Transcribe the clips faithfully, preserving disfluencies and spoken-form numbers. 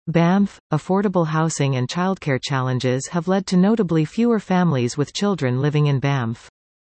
Banff, affordable housing and childcare challenges have led to notably fewer families with children living in Banff.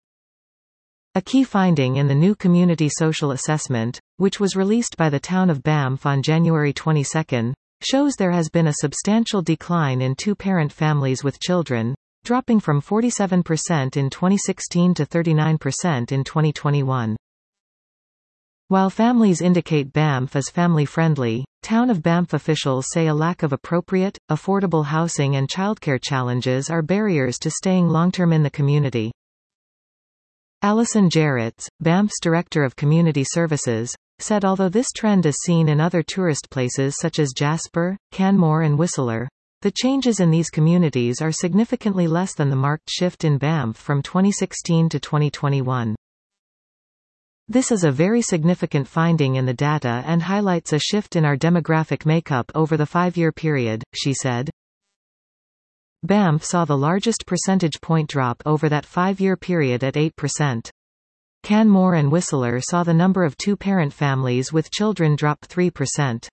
A key finding in the new Community Social Assessment, which was released by the town of Banff on January twenty-second, shows there has been a substantial decline in two-parent families with children, dropping from forty-seven percent in twenty sixteen to thirty-nine percent in twenty twenty-one. While families indicate Banff as family-friendly, Town of Banff officials say a lack of appropriate, affordable housing and childcare challenges are barriers to staying long-term in the community. Alison Jarretts, Banff's Director of Community Services, said although this trend is seen in other tourist places such as Jasper, Canmore and Whistler, the changes in these communities are significantly less than the marked shift in Banff from twenty sixteen to twenty twenty-one. This is a very significant finding in the data and highlights a shift in our demographic makeup over the five-year period, she said. Banff saw the largest percentage point drop over that five-year period at eight percent. Canmore and Whistler saw the number of two-parent families with children drop three percent.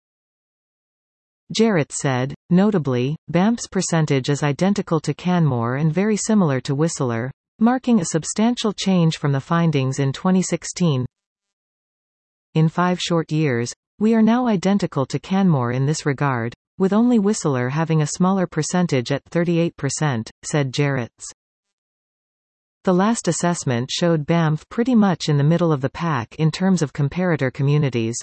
Jarretts said, notably, Banff's percentage is identical to Canmore and very similar to Whistler, marking a substantial change from the findings in twenty sixteen. In five short years, we are now identical to Canmore in this regard, with only Whistler having a smaller percentage at thirty-eight percent, said Jarretts. The last assessment showed Banff pretty much in the middle of the pack in terms of comparator communities.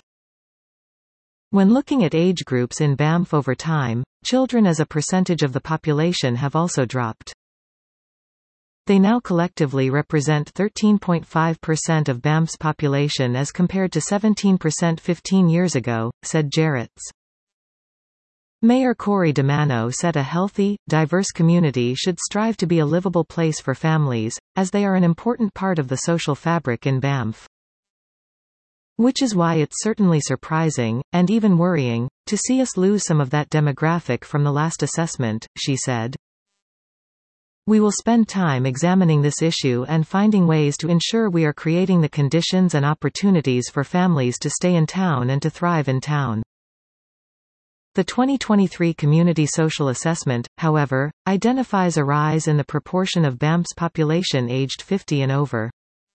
When looking at age groups in Banff over time, children as a percentage of the population have also dropped. They now collectively represent thirteen point five percent of Banff's population as compared to seventeen percent fifteen years ago, said Jarretts. Mayor Corey DeMano said a healthy, diverse community should strive to be a livable place for families, as they are an important part of the social fabric in Banff. Which is why it's certainly surprising, and even worrying, to see us lose some of that demographic from the last assessment, she said. We will spend time examining this issue and finding ways to ensure we are creating the conditions and opportunities for families to stay in town and to thrive in town. The twenty twenty-three Community Social Assessment, however, identifies a rise in the proportion of Banff's population aged fifty and over.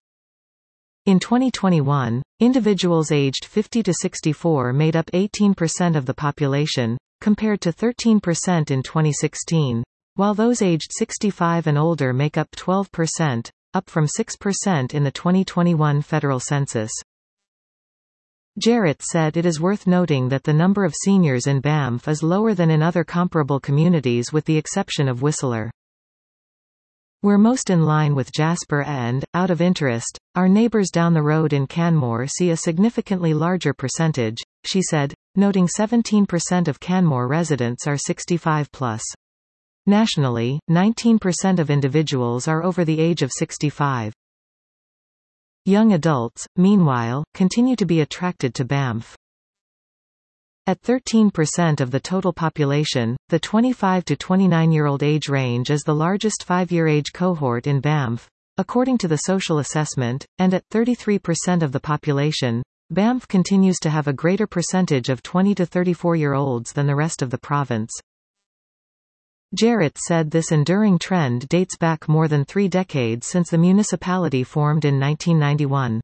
In twenty twenty-one, individuals aged fifty to sixty-four made up eighteen percent of the population, compared to thirteen percent in twenty sixteen. While those aged sixty-five and older make up twelve percent, up from six percent in the twenty twenty-one federal census. Jarretts said it is worth noting that the number of seniors in Banff is lower than in other comparable communities with the exception of Whistler. We're most in line with Jasper and, out of interest, our neighbors down the road in Canmore see a significantly larger percentage, she said, noting seventeen percent of Canmore residents are sixty-five plus. Nationally, nineteen percent of individuals are over the age of sixty-five. Young adults, meanwhile, continue to be attracted to Banff. At thirteen percent of the total population, the twenty-five to twenty-nine-year-old age range is the largest five-year age cohort in Banff, according to the social assessment, and at thirty-three percent of the population, Banff continues to have a greater percentage of twenty to thirty-four-year-olds than the rest of the province. Jarretts said this enduring trend dates back more than three decades since the municipality formed in nineteen ninety-one.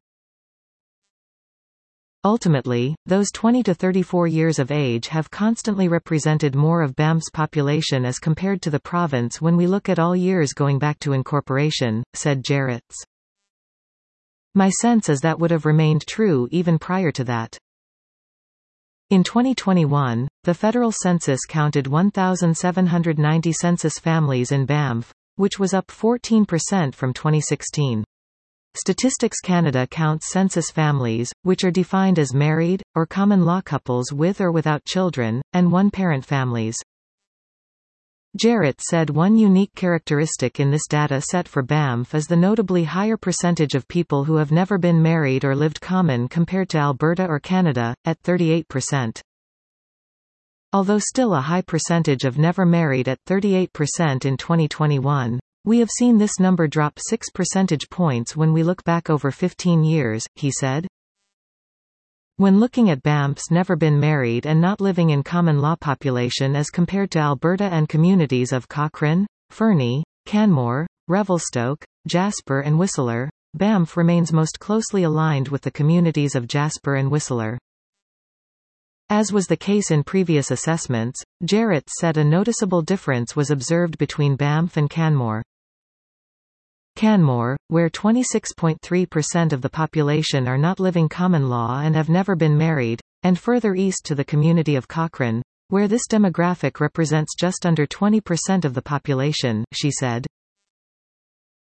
Ultimately, those twenty to thirty-four years of age have constantly represented more of Banff's population as compared to the province when we look at all years going back to incorporation, said Jarretts. My sense is that would have remained true even prior to that. In twenty twenty-one, the federal census counted one thousand seven hundred ninety census families in Banff, which was up fourteen percent from twenty sixteen. Statistics Canada counts census families, which are defined as married, or common-law couples with or without children, and one-parent families. Jarretts said one unique characteristic in this data set for Banff is the notably higher percentage of people who have never been married or lived common compared to Alberta or Canada, at thirty-eight percent. Although still a high percentage of never married at thirty-eight percent in twenty twenty-one, we have seen this number drop six percentage points when we look back over fifteen years, he said. When looking at Banff's never been married and not living in common law population as compared to Alberta and communities of Cochrane, Fernie, Canmore, Revelstoke, Jasper and Whistler, Banff remains most closely aligned with the communities of Jasper and Whistler. As was the case in previous assessments, Jarrett said a noticeable difference was observed between Banff and Canmore. Canmore, where twenty-six point three percent of the population are not living common law and have never been married, and further east to the community of Cochrane, where this demographic represents just under twenty percent of the population, she said.